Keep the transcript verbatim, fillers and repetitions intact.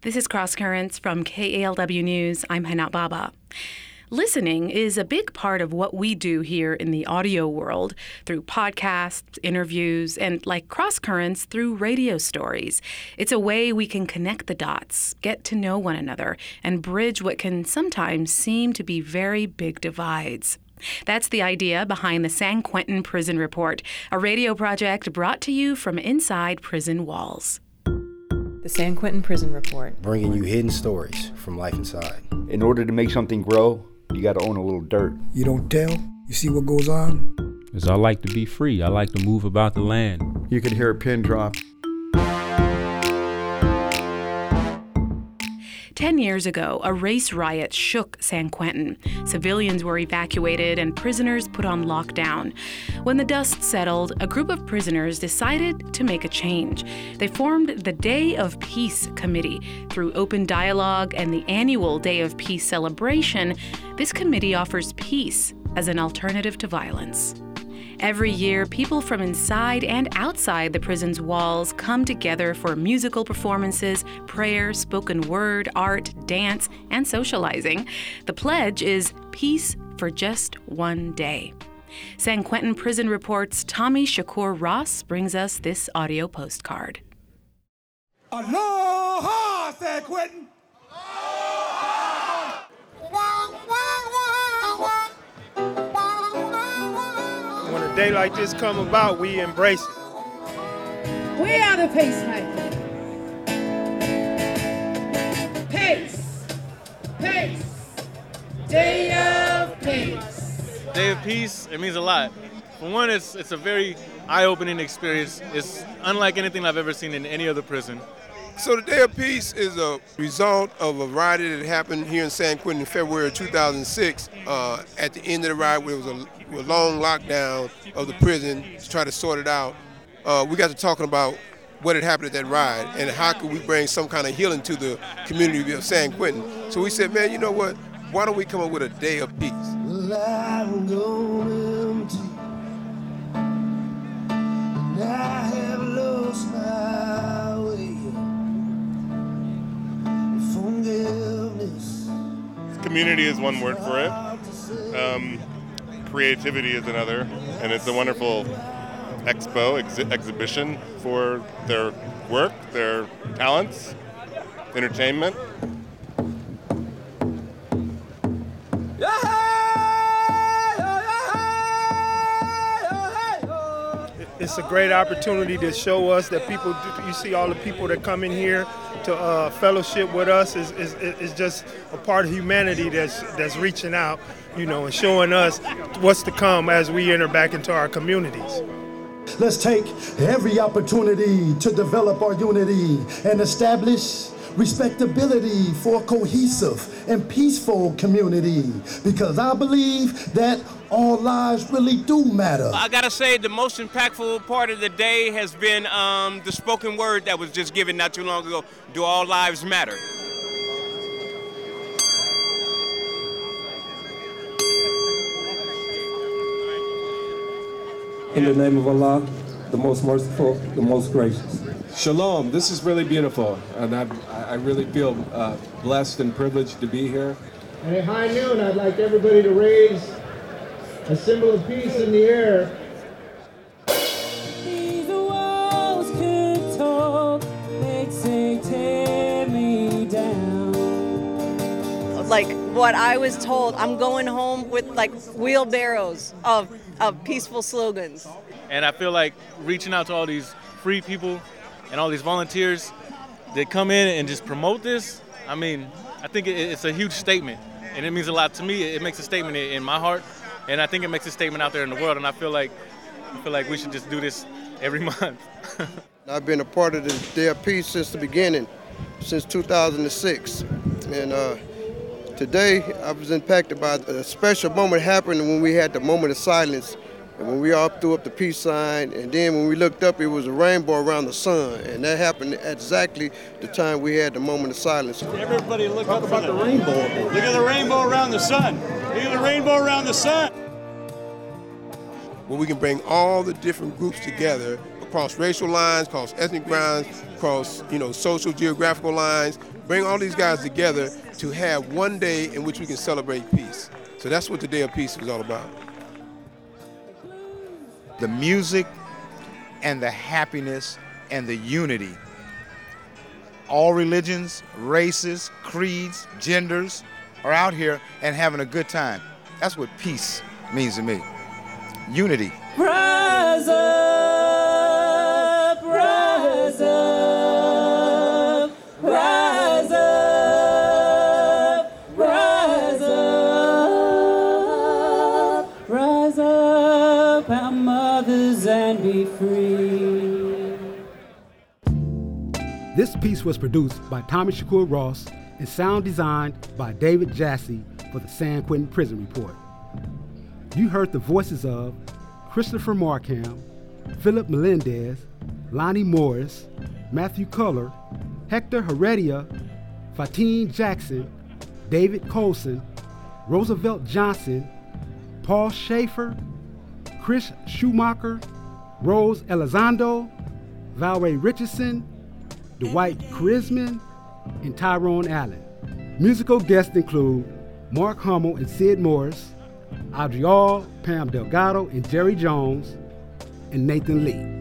This is Cross Currents from K A L W News. I'm Hanat Baba. Listening is a big part of what we do here in the audio world through podcasts, interviews, and like Cross Currents through radio stories. It's a way we can connect the dots, get to know one another, and bridge what can sometimes seem to be very big divides. That's the idea behind the San Quentin Prison Report, a radio project brought to you from inside prison walls. The San Quentin Prison Report. Bringing you hidden stories from life inside. In order to make something grow, you got to own a little dirt. You don't tell, you see what goes on. Because I like to be free. I like to move about the land. You could hear a pin drop. Ten years ago, a race riot shook San Quentin. Civilians were evacuated and prisoners put on lockdown. When the dust settled, a group of prisoners decided to make a change. They formed the Day of Peace Committee. Through open dialogue and the annual Day of Peace celebration, this committee offers peace as an alternative to violence. Every year, people from inside and outside the prison's walls come together for musical performances, prayer, spoken word, art, dance, and socializing. The pledge is peace for just one day. San Quentin Prison Report's Tommy Shakur Ross brings us this audio postcard. Aloha, San Quentin! When a day like this come about, we embrace it. We are the peacemakers. Peace. Peace. Day of Peace. Day of Peace, it means a lot. For one, it's it's a very eye-opening experience. It's unlike anything I've ever seen in any other prison. So the Day of Peace is a result of a riot that happened here in San Quentin in February of two thousand six. Uh, at the end of the riot, where it was a, a long lockdown of the prison to try to sort it out, uh, we got to talking about what had happened at that riot and how could we bring some kind of healing to the community of San Quentin. So we said, man, you know what? Why don't we come up with a Day of Peace? Well, I'm going empty, and I have lost my way. Forgiveness. Community is one word for it. Um, creativity is another, and it's a wonderful expo, ex- exhibition for their work, their talents, entertainment. It's a great opportunity to show us that people, you see all the people that come in here to uh, fellowship with us is, is is just a part of humanity that's that's reaching out, you know, and showing us what's to come as we enter back into our communities. Let's take every opportunity to develop our unity and establish respectability for a cohesive and peaceful community, because I believe that all lives really do matter. I gotta say the most impactful part of the day has been um, the spoken word that was just given not too long ago. Do all lives matter? In the name of Allah, the most merciful, the most gracious. Shalom, this is really beautiful, and I, I really feel uh, blessed and privileged to be here. And at high noon, I'd like everybody to raise a symbol of peace in the air. These walls could talk, they'd say, tear me down. Like what I was told, I'm going home with like wheelbarrows of, of peaceful slogans. And I feel like reaching out to all these free people and all these volunteers that come in and just promote this, I mean, I think it's a huge statement, and it means a lot to me. It makes a statement in my heart, and I think it makes a statement out there in the world, and I feel like I feel like we should just do this every month. I've been a part of the Day of Peace since the beginning, since two thousand six, and uh, today I was impacted by a special moment happened when we had the moment of silence. And when we all threw up the peace sign, and then when we looked up, it was a rainbow around the sun. And that happened at exactly the time we had the moment of silence. Everybody look Talk up about the, the rainbow. Look at the rainbow around the sun. Look at the rainbow around the sun. Where we can bring all the different groups together cross racial lines, cross ethnic lines, cross, you know, social geographical lines. Bring all these guys together to have one day in which we can celebrate peace. So that's what the Day of Peace was all about. The music and the happiness and the unity. All religions, races, creeds, genders are out here and having a good time. That's what peace means to me. Unity. Rise up, rise up, rise up, rise up, rise up, our mothers, and be free. This piece was produced by Tommy Shakur Ross and sound designed by David Jassy for the San Quentin Prison Report. You heard the voices of Christopher Markham, Philip Melendez, Lonnie Morris, Matthew Culler, Hector Heredia, Fatine Jackson, David Colson, Roosevelt Johnson, Paul Schaefer, Chris Schumacher, Rose Elizondo, Valerie Richardson, Dwight Charisman, and Tyrone Allen. Musical guests include Mark Hummel and Sid Morris, Audrey All, Pam Delgado and Jerry Jones, and Nathan Lee.